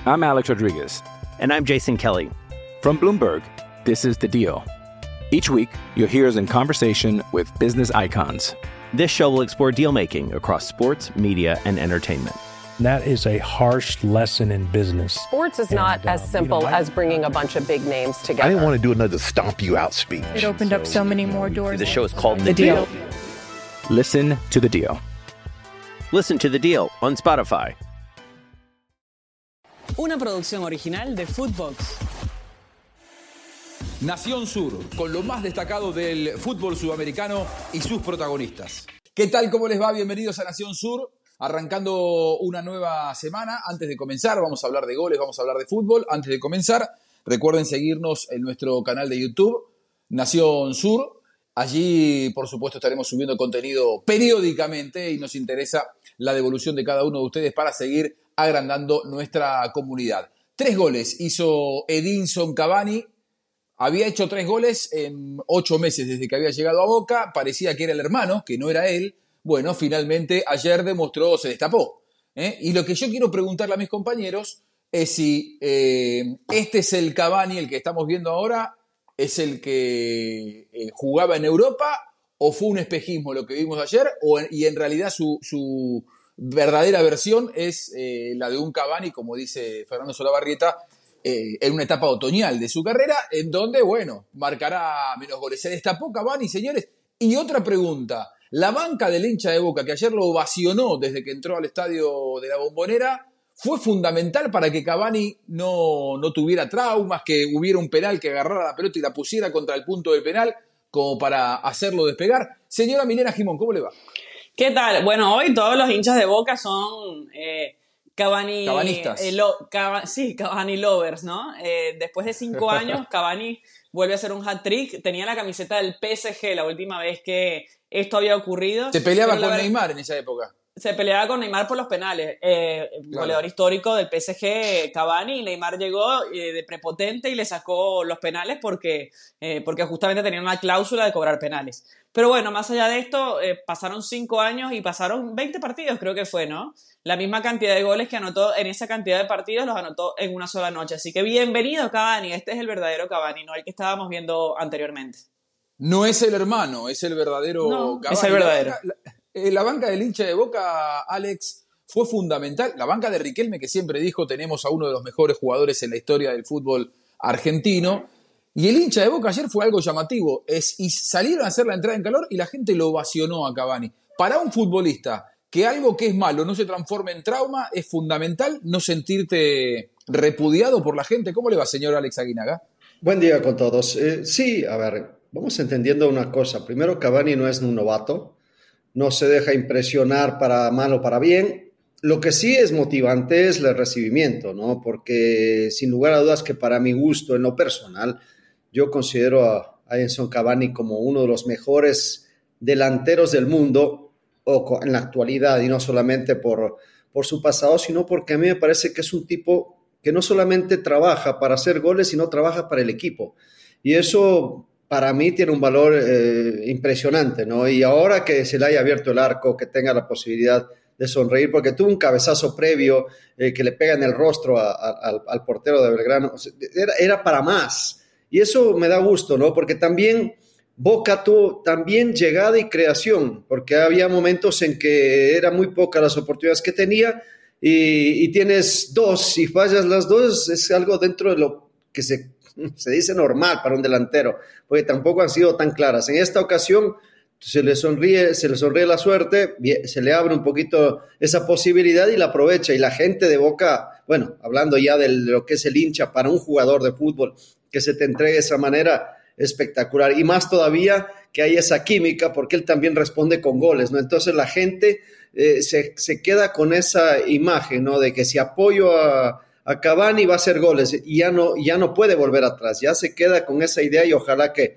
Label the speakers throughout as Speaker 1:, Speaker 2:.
Speaker 1: I'm Alex Rodriguez.
Speaker 2: And I'm Jason Kelly.
Speaker 1: From Bloomberg, this is The Deal. Each week, you'll hear us in conversation with business icons.
Speaker 2: This show will explore deal-making across sports, media, and entertainment.
Speaker 3: That is a harsh lesson in business.
Speaker 4: Sports is not as simple as bringing a bunch of big names together.
Speaker 5: I didn't want to do another stomp you out speech.
Speaker 6: It opened up so many more doors.
Speaker 2: The show is called
Speaker 6: The Deal.
Speaker 1: Listen to The Deal.
Speaker 2: Listen to The Deal on Spotify.
Speaker 7: Una producción original de Footbox.
Speaker 8: Nación Sur, con lo más destacado del fútbol sudamericano y sus protagonistas. ¿Qué tal? ¿Cómo les va? Bienvenidos a Nación Sur. Arrancando una nueva semana. Antes de comenzar, vamos a hablar de goles, vamos a hablar de fútbol. Antes de comenzar, recuerden seguirnos en nuestro canal de YouTube, Nación Sur. Allí, por supuesto, estaremos subiendo contenido periódicamente y nos interesa la devolución de cada uno de ustedes para seguir agrandando nuestra comunidad. 3 goles hizo Edinson Cavani. Había hecho 3 goles en 8 meses desde que había llegado a Boca. Parecía que era el hermano, que no era él. Bueno, finalmente ayer demostró, se destapó. Y lo que yo quiero preguntarle a mis compañeros es si este es el Cavani, el que estamos viendo ahora, es el que jugaba en Europa, o fue un espejismo lo que vimos ayer, y en realidad su verdadera versión es la de un Cavani, como dice Fernando Solabarrieta, en una etapa otoñal de su carrera, en donde, bueno, marcará menos goles. Se destapó Cavani, señores. Y otra pregunta. La banca del hincha de Boca, que ayer lo ovacionó desde que entró al estadio de la Bombonera, ¿fue fundamental para que Cavani no tuviera traumas, que hubiera un penal que agarrara la pelota y la pusiera contra el punto del penal, como para hacerlo despegar? Señora Milena Gimón, ¿cómo le va?
Speaker 7: ¿Qué tal? Bueno, hoy todos los hinchas de Boca son Cavani...
Speaker 8: Cavanistas.
Speaker 7: Cavani lovers, ¿no? Después de 5 años, Cavani vuelve a hacer un hat-trick. Tenía la camiseta del PSG la última vez que esto había ocurrido.
Speaker 8: Se peleaba con Neymar en esa época.
Speaker 7: Se peleaba con Neymar por los penales.
Speaker 8: Claro.
Speaker 7: Goleador histórico del PSG, Cavani. Neymar llegó de prepotente y le sacó los penales porque justamente tenía una cláusula de cobrar penales. Pero bueno, más allá de esto, pasaron 5 años y pasaron 20 partidos, creo que fue, ¿no? La misma cantidad de goles que anotó en esa cantidad de partidos los anotó en una sola noche. Así que bienvenido, Cavani. Este es el verdadero Cavani, no el que estábamos viendo anteriormente.
Speaker 8: No es el hermano, es el verdadero Cavani.
Speaker 7: Es el verdadero.
Speaker 8: La banca del hincha de Boca, Alex, fue fundamental. La banca de Riquelme, que siempre dijo, tenemos a uno de los mejores jugadores en la historia del fútbol argentino. Y el hincha de Boca ayer fue algo llamativo. Y salieron a hacer la entrada en calor y la gente lo ovacionó a Cavani. Para un futbolista, que algo que es malo no se transforme en trauma, es fundamental no sentirte repudiado por la gente. ¿Cómo le va, señor Alex Aguinaga?
Speaker 9: Buen día con todos. Sí, a ver, vamos entendiendo una cosa. Primero, Cavani no es un novato. No se deja impresionar para mal o para bien. Lo que sí es motivante es el recibimiento, ¿no? Porque sin lugar a dudas que para mi gusto, en lo personal, yo considero a Edinson Cavani como uno de los mejores delanteros del mundo en la actualidad, y no solamente por su pasado, sino porque a mí me parece que es un tipo que no solamente trabaja para hacer goles, sino trabaja para el equipo. Y eso para mí tiene un valor impresionante, ¿no? Y ahora que se le haya abierto el arco, que tenga la posibilidad de sonreír, porque tuvo un cabezazo previo que le pega en el rostro al portero de Belgrano, o sea, era para más. Y eso me da gusto, ¿no? Porque también Boca tuvo también llegada y creación, porque había momentos en que eran muy pocas las oportunidades que tenía y tienes 2 y fallas las 2, es algo dentro de lo que se dice normal para un delantero, porque tampoco han sido tan claras. En esta ocasión se le sonríe la suerte, se le abre un poquito esa posibilidad y la aprovecha. Y la gente de Boca, bueno, hablando ya de lo que es el hincha para un jugador de fútbol, que se te entregue de esa manera, espectacular. Y más todavía que hay esa química, porque él también responde con goles, ¿no? Entonces la gente se queda con esa imagen, ¿no? De que si apoyo a Cavani va a hacer goles y ya no puede volver atrás, ya se queda con esa idea, y ojalá que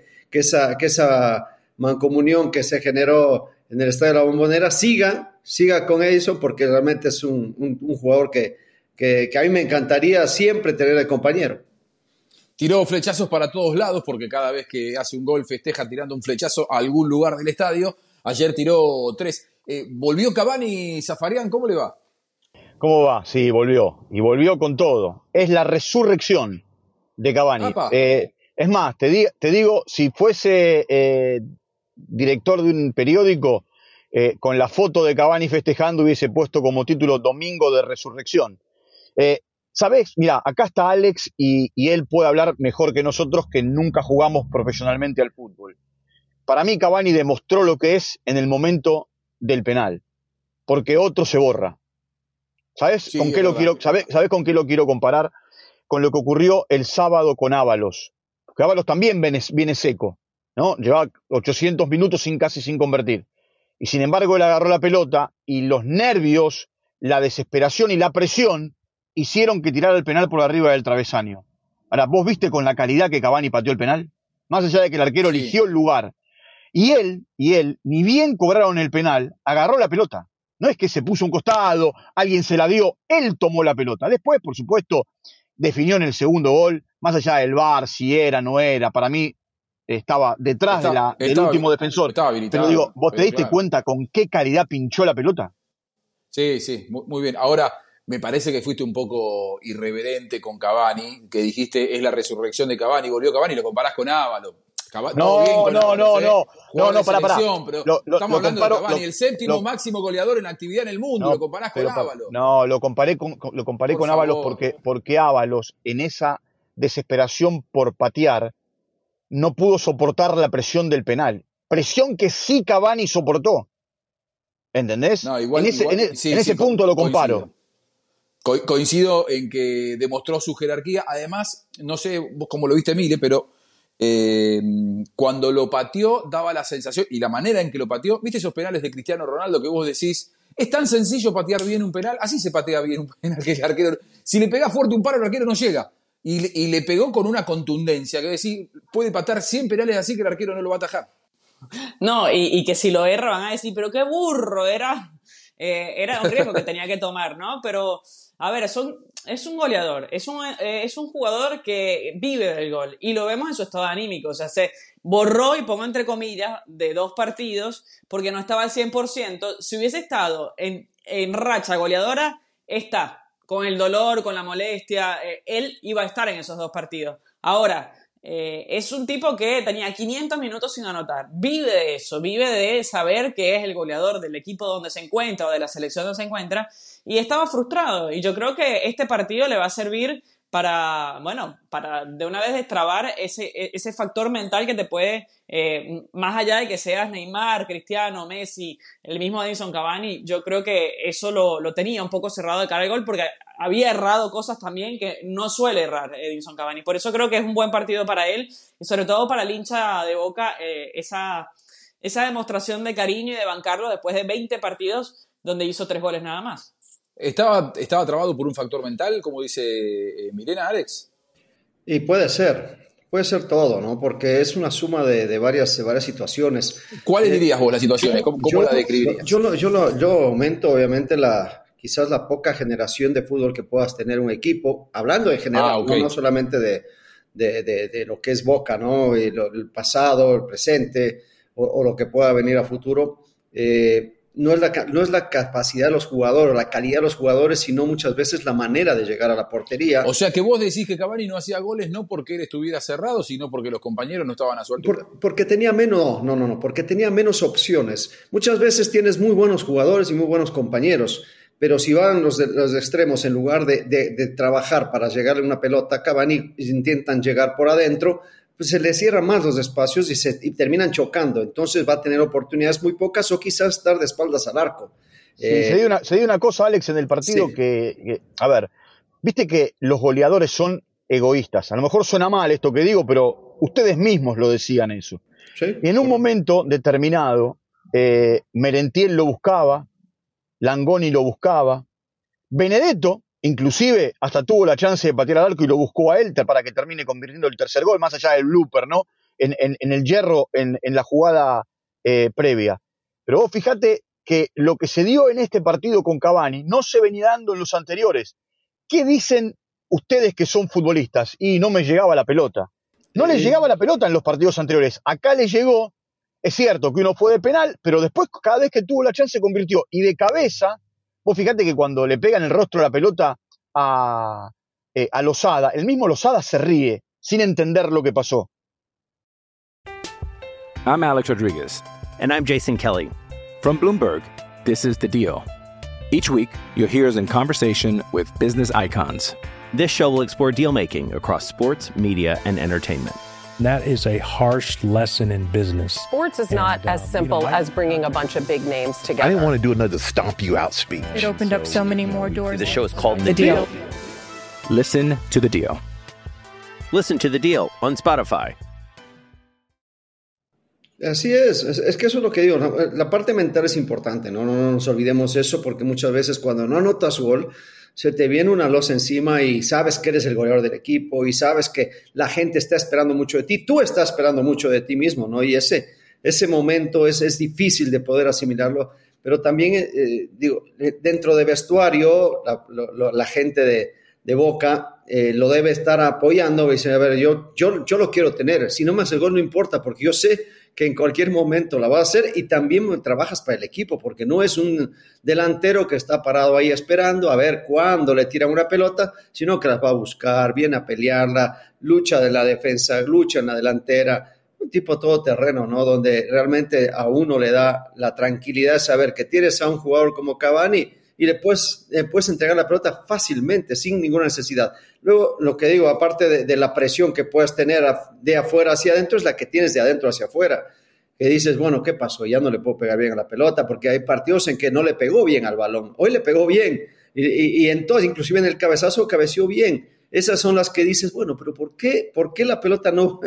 Speaker 9: esa mancomunión que se generó en el Estadio de la Bombonera siga con Edinson, porque realmente es un jugador que a mí me encantaría siempre tener de compañero.
Speaker 8: Tiró flechazos para todos lados, porque cada vez que hace un gol festeja tirando un flechazo a algún lugar del estadio. Ayer tiró 3. ¿Volvió Cavani, Zafarian? ¿Cómo le va?
Speaker 10: ¿Cómo va? Sí, volvió. Y volvió con todo. Es la resurrección de Cavani. Es más, te digo, si fuese director de un periódico, con la foto de Cavani festejando hubiese puesto como título Domingo de Resurrección. ¿Sabés? Mira, acá está Alex y él puede hablar mejor que nosotros que nunca jugamos profesionalmente al fútbol. Para mí Cavani demostró lo que es en el momento del penal, porque otro se borra. ¿Sabés
Speaker 8: Sí,
Speaker 10: con qué lo quiero, sabés con qué lo quiero comparar? Con lo que ocurrió el sábado con Ábalos. Porque Ábalos también viene seco, ¿no? Llevaba 800 minutos casi sin convertir. Y sin embargo él agarró la pelota y los nervios, la desesperación y la presión hicieron que tirara el penal por arriba del travesaño. Ahora, ¿vos viste con la calidad que Cavani pateó el penal? Más allá de que el arquero eligió el lugar. Y él, ni bien cobraron el penal, agarró la pelota. No es que se puso un costado, alguien se la dio, él tomó la pelota. Después, por supuesto, definió en el segundo gol, más allá del VAR, si era, no era, para mí estaba detrás del último defensor. Pero digo, ¿vos te diste cuenta con qué calidad pinchó la pelota?
Speaker 8: Sí, muy bien. Ahora, me parece que fuiste un poco irreverente con Cavani, que dijiste es la resurrección de Cavani, volvió Cavani, lo comparás con Ábalos.
Speaker 10: No, pará.
Speaker 8: Pero estamos hablando de Cavani, el séptimo máximo goleador en actividad en el mundo, lo comparás con Ábalos.
Speaker 10: No, lo comparé con Ábalos porque Ábalos, en esa desesperación por patear, no pudo soportar la presión del penal. Presión que sí Cavani soportó. ¿Entendés?
Speaker 8: No,
Speaker 10: en ese punto lo comparo.
Speaker 8: Coincido en que demostró su jerarquía. Además, no sé vos cómo lo viste, Mile, pero cuando lo pateó daba la sensación, y la manera en que lo pateó, ¿viste esos penales de Cristiano Ronaldo que vos decís, es tan sencillo patear bien un penal? Así se patea bien un penal, que el arquero, si le pegás fuerte un paro, el arquero no llega. Y le pegó con una contundencia, que decís, puede patear 100 penales así que el arquero no lo va a atajar.
Speaker 7: No, y que si lo erra van a decir, pero qué burro, era un riesgo que tenía que tomar, ¿no? Pero, a ver, es un goleador, es un jugador que vive del gol, y lo vemos en su estado anímico. O sea, se borró, y pongo entre comillas, de 2 partidos, porque no estaba al 100%. Si hubiese estado en racha goleadora, está, con el dolor, con la molestia, él iba a estar en esos 2 partidos. Ahora, es un tipo que tenía 500 minutos sin anotar, vive de eso, vive de saber que es el goleador del equipo donde se encuentra o de la selección donde se encuentra, y estaba frustrado, y yo creo que este partido le va a servir para de una vez destrabar ese factor mental que te puede, más allá de que seas Neymar, Cristiano, Messi, el mismo Edinson Cavani. Yo creo que eso lo tenía un poco cerrado de cara al gol, porque había errado cosas también que no suele errar Edinson Cavani. Por eso creo que es un buen partido para él, y sobre todo para el hincha de Boca, esa demostración de cariño y de bancarlo después de 20 partidos donde hizo 3 goles nada más.
Speaker 8: ¿Estaba trabado por un factor mental, como dice Milena, Alex?
Speaker 9: Y puede ser todo, ¿no? Porque es una suma de varias situaciones.
Speaker 8: ¿Cuáles dirías vos las situaciones? ¿Cómo la describirías?
Speaker 9: Yo aumento, obviamente, quizás la poca generación de fútbol que puedas tener un equipo, hablando en general, no solamente de lo que es Boca, ¿no? Y el pasado, el presente, o lo que pueda venir a futuro. No es la capacidad de los jugadores, la calidad de los jugadores, sino muchas veces la manera de llegar a la portería.
Speaker 8: O sea que vos decís que Cavani no hacía goles no porque él estuviera cerrado, sino porque los compañeros no estaban a su altura.
Speaker 9: Porque tenía porque tenía menos opciones. Muchas veces tienes muy buenos jugadores y muy buenos compañeros, pero si van los extremos, en lugar de trabajar para llegarle una pelota a Cavani, intentan llegar por adentro, pues se le cierran más los espacios y terminan chocando. Entonces va a tener oportunidades muy pocas, o quizás estar de espaldas al arco.
Speaker 10: Sí, se dio una cosa, Alex, en el partido, que, a ver, viste que los goleadores son egoístas. A lo mejor suena mal esto que digo, pero ustedes mismos lo decían eso.
Speaker 9: ¿Sí?
Speaker 10: Y en un momento determinado, Merentiel lo buscaba, Langoni lo buscaba, Benedetto inclusive hasta tuvo la chance de patear al arco y lo buscó a él para que termine convirtiendo el tercer gol, más allá del blooper, ¿no? En el hierro, en la jugada previa. Pero vos fíjate que lo que se dio en este partido con Cavani no se venía dando en los anteriores. ¿Qué dicen ustedes que son futbolistas? Y no me llegaba la pelota. No les llegaba la pelota en los partidos anteriores. Acá le llegó. Es cierto que uno fue de penal, pero después cada vez que tuvo la chance convirtió. Y de cabeza, Vos fíjate que cuando le pegan el rostro la pelota a Lozada, el mismo Lozada se ríe sin entender lo que pasó.
Speaker 1: I'm Alex Rodriguez.
Speaker 2: And I'm Jason Kelly.
Speaker 1: From Bloomberg, this is The Deal. Each week, you'll hear us in conversation with business icons.
Speaker 2: This show will explore deal-making across sports, media, and entertainment.
Speaker 3: That is a harsh lesson in business.
Speaker 4: Sports is not as simple as bringing a bunch of big names together.
Speaker 5: I didn't want to do another stomp you out speech.
Speaker 6: It opened up so many more doors.
Speaker 2: The show is called
Speaker 4: The Deal.
Speaker 1: Listen to The Deal.
Speaker 2: Listen to The Deal on Spotify.
Speaker 9: Así es que eso es lo que digo, ¿no? La parte mental es importante, ¿no? No nos olvidemos eso, porque muchas veces cuando no anotas gol, se te viene una losa encima y sabes que eres el goleador del equipo y sabes que la gente está esperando mucho de ti, tú estás esperando mucho de ti mismo, ¿no? Y ese momento es difícil de poder asimilarlo, pero también, dentro de vestuario, la gente de Boca lo debe estar apoyando y dice, a ver, yo lo quiero tener, si no me hace el gol no importa, porque yo sé que en cualquier momento la va a hacer y también trabajas para el equipo, porque no es un delantero que está parado ahí esperando a ver cuándo le tiran una pelota, sino que las va a buscar, viene a pelearla, lucha de la defensa, lucha en la delantera, un tipo todoterreno, ¿no? Donde realmente a uno le da la tranquilidad de saber que tienes a un jugador como Cavani y le puedes entregar la pelota fácilmente, sin ninguna necesidad. Luego, lo que digo, aparte de la presión que puedes tener de afuera hacia adentro, es la que tienes de adentro hacia afuera. Que dices, bueno, ¿qué pasó? Ya no le puedo pegar bien a la pelota, porque hay partidos en que no le pegó bien al balón. Hoy le pegó bien, y entonces, inclusive en el cabezazo, cabeceó bien. Esas son las que dices, bueno, pero ¿por qué la pelota no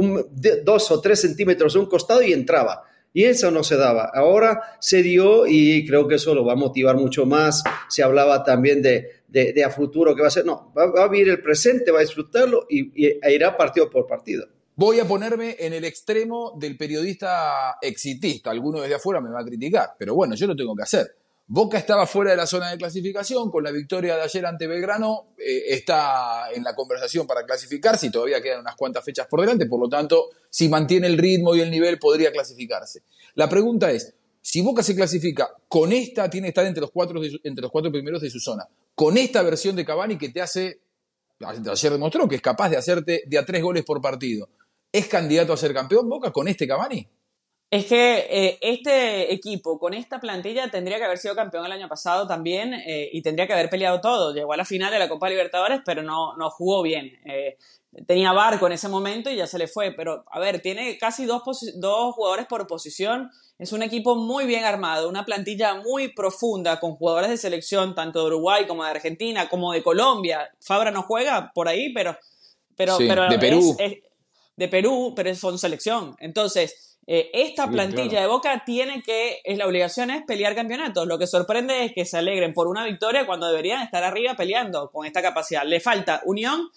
Speaker 9: 2 o 3 centímetros a un costado y entraba? Y eso no se daba. Ahora se dio y creo que eso lo va a motivar mucho más. Se hablaba también de a futuro que va a ser. No, va a vivir el presente, va a disfrutarlo e irá partido por partido.
Speaker 8: Voy a ponerme en el extremo del periodista exitista. Alguno desde afuera me va a criticar, pero bueno, yo lo tengo que hacer. Boca estaba fuera de la zona de clasificación, con la victoria de ayer ante Belgrano, está en la conversación para clasificarse y todavía quedan unas cuantas fechas por delante, por lo tanto, si mantiene el ritmo y el nivel, podría clasificarse. La pregunta es, si Boca se clasifica con esta, tiene que estar entre los cuatro primeros de su zona, con esta versión de Cavani que te hace, ayer demostró que es capaz de hacerte de a 3 goles por partido, ¿es candidato a ser campeón Boca con este Cavani?
Speaker 7: Es que este equipo con esta plantilla tendría que haber sido campeón el año pasado también y tendría que haber peleado todo. Llegó a la final de la Copa Libertadores, pero no jugó bien. Tenía Barco en ese momento y ya se le fue. Pero, a ver, tiene casi dos jugadores por posición. Es un equipo muy bien armado, una plantilla muy profunda con jugadores de selección, tanto de Uruguay como de Argentina, como de Colombia. Fabra no juega por ahí, pero
Speaker 8: sí, de Perú.
Speaker 7: De Perú, pero son selección. Entonces, esta plantilla de Boca la obligación es pelear campeonatos. Lo que sorprende es que se alegren por una victoria cuando deberían estar arriba peleando con esta capacidad. Le falta Unión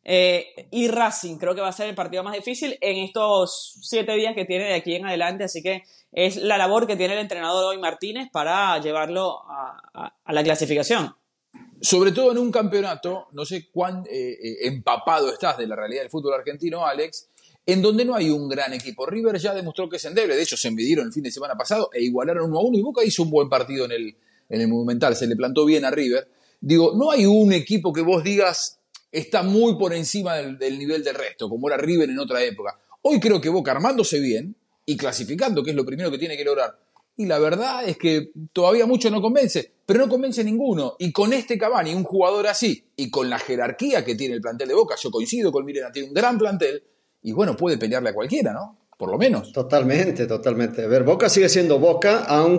Speaker 7: y Racing. Creo que va a ser el partido más difícil en estos 7 días que tiene de aquí en adelante. Así que es la labor que tiene el entrenador hoy Martínez para llevarlo a la clasificación.
Speaker 8: Sobre todo en un campeonato, no sé cuán empapado estás de la realidad del fútbol argentino, Alex, en donde no hay un gran equipo. River ya demostró que es endeble, de hecho se midieron el fin de semana pasado e igualaron 1-1 y Boca hizo un buen partido en el Monumental, se le plantó bien a River. Digo, no hay un equipo que vos digas está muy por encima del nivel del resto, como era River en otra época. Hoy creo que Boca armándose bien y clasificando, que es lo primero que tiene que lograr. Y la verdad es que todavía mucho no convence, pero no convence ninguno. Y con este Cavani, un jugador así, y con la jerarquía que tiene el plantel de Boca, yo coincido con Mirena, tiene un gran plantel, y bueno, puede pelearle a cualquiera, ¿no? Por lo menos.
Speaker 9: Totalmente. A ver, Boca sigue siendo Boca,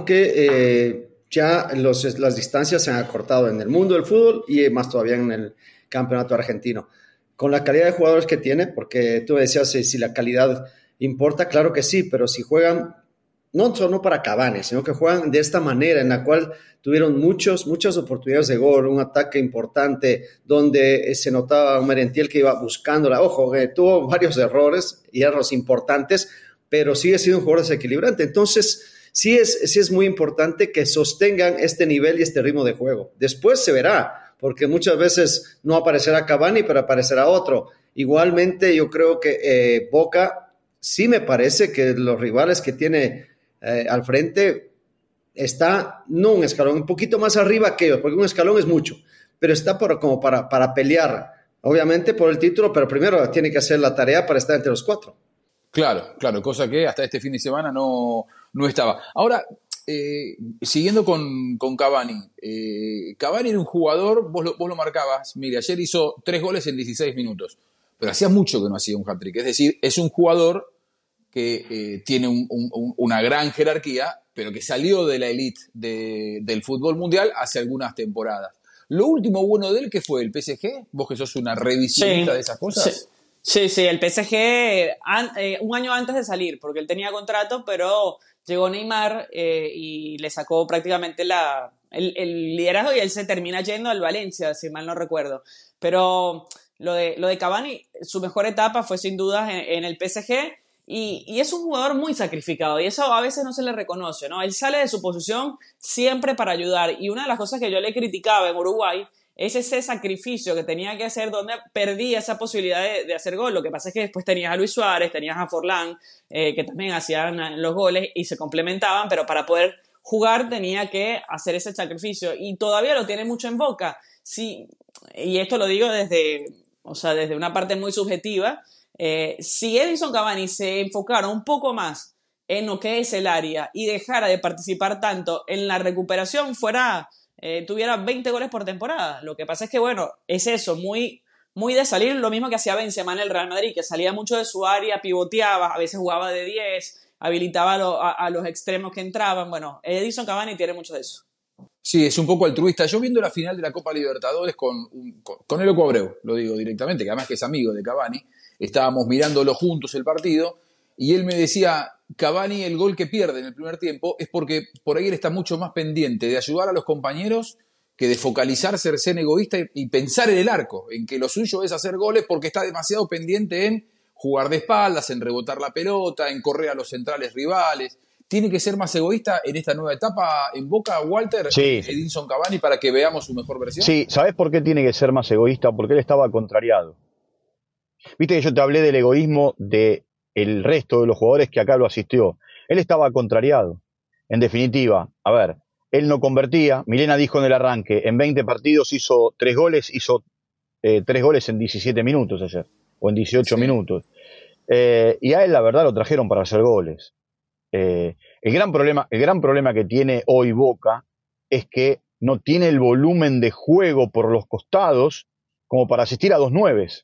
Speaker 9: aunque ya las distancias se han acortado en el mundo del fútbol y más todavía en el campeonato argentino. Con la calidad de jugadores que tiene, porque tú decías si la calidad importa, claro que sí, pero si juegan, no solo para Cavani, sino que juegan de esta manera en la cual tuvieron muchas oportunidades de gol, un ataque importante donde se notaba un Merentiel que iba buscándola. Ojo, tuvo varios errores importantes, pero sigue siendo un jugador desequilibrante. Entonces, sí es muy importante que sostengan este nivel y este ritmo de juego. Después se verá, porque muchas veces no aparecerá Cavani, pero aparecerá otro. Igualmente, yo creo que Boca, sí me parece que los rivales que tiene al frente está, no un escalón, un poquito más arriba que ellos, porque un escalón es mucho, pero está como para pelear, obviamente por el título, pero primero tiene que hacer la tarea para estar entre los 4.
Speaker 8: Claro, cosa que hasta este fin de semana no estaba. Ahora, siguiendo con Cavani. Cavani era un jugador, vos lo marcabas, mire, ayer hizo 3 goles en 16 minutos, pero hacía mucho que no hacía un hat-trick. Es decir, es un jugador que tiene una gran jerarquía, pero que salió de la elite del fútbol mundial hace algunas temporadas. Lo último bueno de él, ¿qué fue? ¿El PSG? ¿Vos que sos una revisionista de esas cosas?
Speaker 7: Sí, el PSG un año antes de salir, porque él tenía contrato, pero llegó Neymar y le sacó prácticamente el liderazgo y él se termina yendo al Valencia, si mal no recuerdo. Pero lo de Cavani, su mejor etapa fue sin dudas en el PSG y es un jugador muy sacrificado y eso a veces no se le reconoce, ¿no? Él sale de su posición siempre para ayudar y una de las cosas que yo le criticaba en Uruguay es ese sacrificio que tenía que hacer donde perdía esa posibilidad de hacer gol. Lo que pasa es que después tenías a Luis Suárez, tenías a Forlán, que también hacían los goles y se complementaban, pero para poder jugar tenía que hacer ese sacrificio y todavía lo tiene mucho en boca. Sí, y esto lo digo desde una parte muy subjetiva. Si Edinson Cavani se enfocara un poco más en lo que es el área y dejara de participar tanto en la recuperación, tuviera 20 goles por temporada. Lo que pasa es que, bueno, es eso, muy, muy de salir, lo mismo que hacía Benzema en el Real Madrid, que salía mucho de su área, pivoteaba, a veces jugaba de 10, habilitaba a los extremos que entraban. Bueno, Edinson Cavani tiene mucho de eso.
Speaker 8: Sí, es un poco altruista. Yo viendo la final de la Copa Libertadores con el Loco Abreu, lo digo directamente, que además que es amigo de Cavani, estábamos mirándolo juntos el partido, y él me decía, Cavani el gol que pierde en el primer tiempo es porque por ahí él está mucho más pendiente de ayudar a los compañeros que de focalizarse, ser egoísta y pensar en el arco, en que lo suyo es hacer goles porque está demasiado pendiente en jugar de espaldas, en rebotar la pelota, en correr a los centrales rivales. ¿Tiene que ser más egoísta en esta nueva etapa en Boca, Walter,
Speaker 10: sí,
Speaker 8: Edinson Cavani, para que veamos su mejor versión?
Speaker 10: Sí, ¿sabés por qué tiene que ser más egoísta? Porque él estaba contrariado. Viste que yo te hablé del egoísmo del resto de los jugadores que acá lo asistió. Él estaba contrariado. En definitiva, a ver, él no convertía. Milena dijo en el arranque, en 20 partidos hizo 3 goles, hizo 3 goles en 17 minutos ayer, o en 18 minutos. Y a él, la verdad, lo trajeron para hacer goles. El gran problema que tiene hoy Boca es que no tiene el volumen de juego por los costados como para asistir a 2 9s.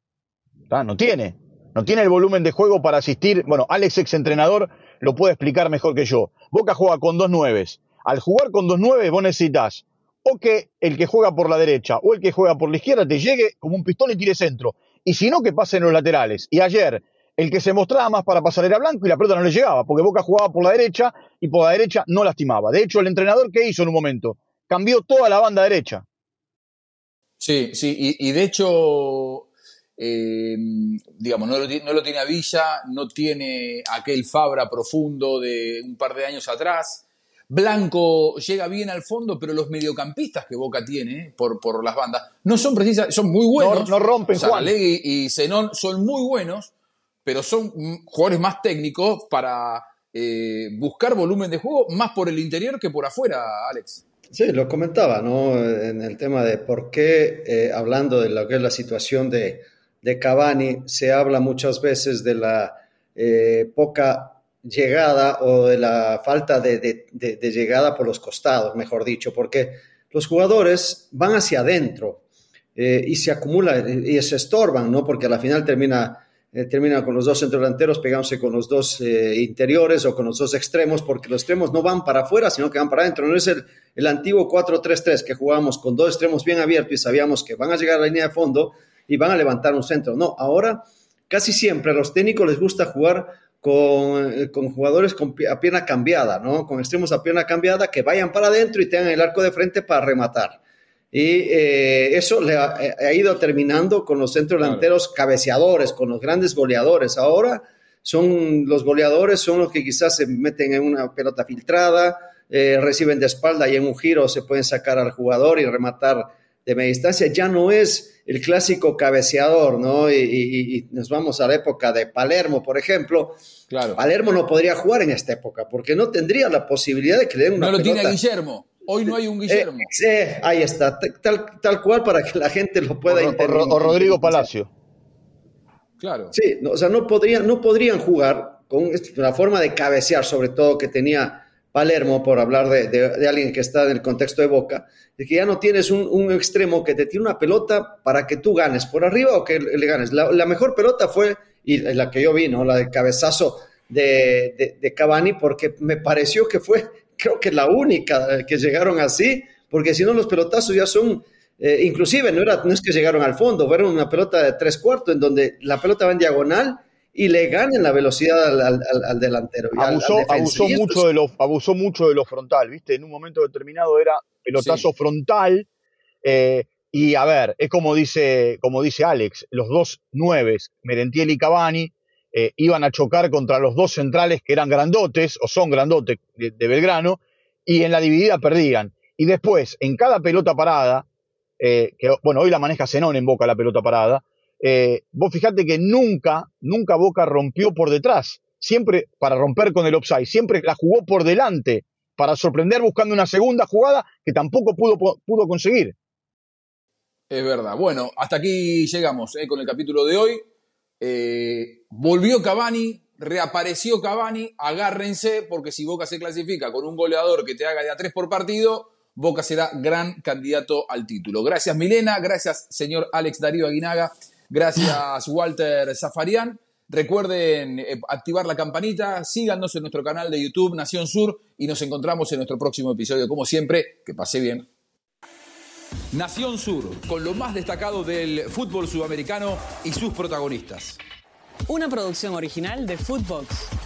Speaker 10: No tiene el volumen de juego para asistir. Bueno, Alex, exentrenador, lo puede explicar mejor que yo. Boca juega con 2 9s. Al jugar con 2 9s vos necesitas o que el que juega por la derecha o el que juega por la izquierda te llegue como un pistón y tire centro. Y si no, que pasen los laterales. Y ayer el que se mostraba más para pasar era Blanco y la pelota no le llegaba, porque Boca jugaba por la derecha y por la derecha no lastimaba. De hecho, el entrenador, ¿qué hizo en un momento? Cambió toda la banda derecha.
Speaker 8: Sí, y de hecho, digamos, no lo tiene a Villa, no tiene aquel Fabra profundo de un par de años atrás. Blanco llega bien al fondo, pero los mediocampistas que Boca tiene por las bandas no son precisas, son muy buenos.
Speaker 10: No rompen, Juan.
Speaker 8: Legui y Zenón son muy buenos, pero son jugadores más técnicos para buscar volumen de juego más por el interior que por afuera, Alex.
Speaker 9: Sí, lo comentaba, ¿no? En el tema de por qué, hablando de lo que es la situación de Cavani, se habla muchas veces de la poca llegada o de la falta de llegada por los costados, mejor dicho, porque los jugadores van hacia adentro y se acumulan y se estorban, ¿no? Porque a la final termina con los 2 centrodelanteros pegándose con los 2 interiores o con los 2 extremos, porque los extremos no van para afuera, sino que van para adentro. No es el antiguo 4-3-3 que jugábamos con 2 extremos bien abiertos y sabíamos que van a llegar a la línea de fondo y van a levantar un centro. No, ahora casi siempre a los técnicos les gusta jugar con jugadores a pierna cambiada, ¿no? Con extremos a pierna cambiada que vayan para adentro y tengan el arco de frente para rematar. Y eso le ha ido terminando con los centrodelanteros cabeceadores, con los grandes goleadores. Ahora los goleadores son los que quizás se meten en una pelota filtrada, reciben de espalda y en un giro se pueden sacar al jugador y rematar de media distancia, ya no es el clásico cabeceador, ¿no? Y nos vamos a la época de Palermo, por ejemplo.
Speaker 8: Claro.
Speaker 9: Palermo no podría jugar en esta época porque no tendría la posibilidad de que le den una pelota.
Speaker 8: No lo tiene Guillermo. Hoy no hay un Guillermo.
Speaker 9: Ahí está, tal cual para que la gente lo pueda entender.
Speaker 10: O Rodrigo Palacio.
Speaker 8: Claro.
Speaker 9: Sí, o sea, no podrían jugar con la forma de cabecear, sobre todo que tenía Palermo, por hablar de alguien que está en el contexto de Boca, de que ya no tienes un extremo que te tire una pelota para que tú ganes por arriba o que le ganes. La mejor pelota fue, y la que yo vi, ¿no? La del cabezazo de Cavani, porque me pareció que fue, creo que la única que llegaron así, porque si no los pelotazos ya son, inclusive no es que llegaron al fondo, fueron una pelota de 3/4 en donde la pelota va en diagonal y le ganan la velocidad al delantero.
Speaker 10: Abusó mucho de lo frontal, ¿viste? En un momento determinado era pelotazo frontal. Y a ver, es como dice Alex, los dos nueves, Merentiel y Cavani, iban a chocar contra los dos centrales que eran grandotes, o son grandotes de Belgrano, y en la dividida perdían. Y después, en cada pelota parada, hoy la maneja Zenón en Boca la pelota parada, vos fijate que nunca Boca rompió por detrás, siempre para romper con el offside, siempre la jugó por delante, para sorprender buscando una segunda jugada que tampoco pudo conseguir.
Speaker 8: Es verdad. Bueno, hasta aquí llegamos con el capítulo de hoy. Volvió Cavani, reapareció Cavani, agárrense, porque si Boca se clasifica con un goleador que te haga de a 3 por partido, Boca será gran candidato al título. Gracias Milena, gracias señor Alex Darío Aguinaga, gracias Walter Zafarian. Recuerden activar la campanita, síganos en nuestro canal de YouTube Nación Sur y nos encontramos en nuestro próximo episodio. Como siempre, que pase bien. Nación Sur, con lo más destacado del fútbol sudamericano y sus protagonistas.
Speaker 7: Una producción original de Footbox.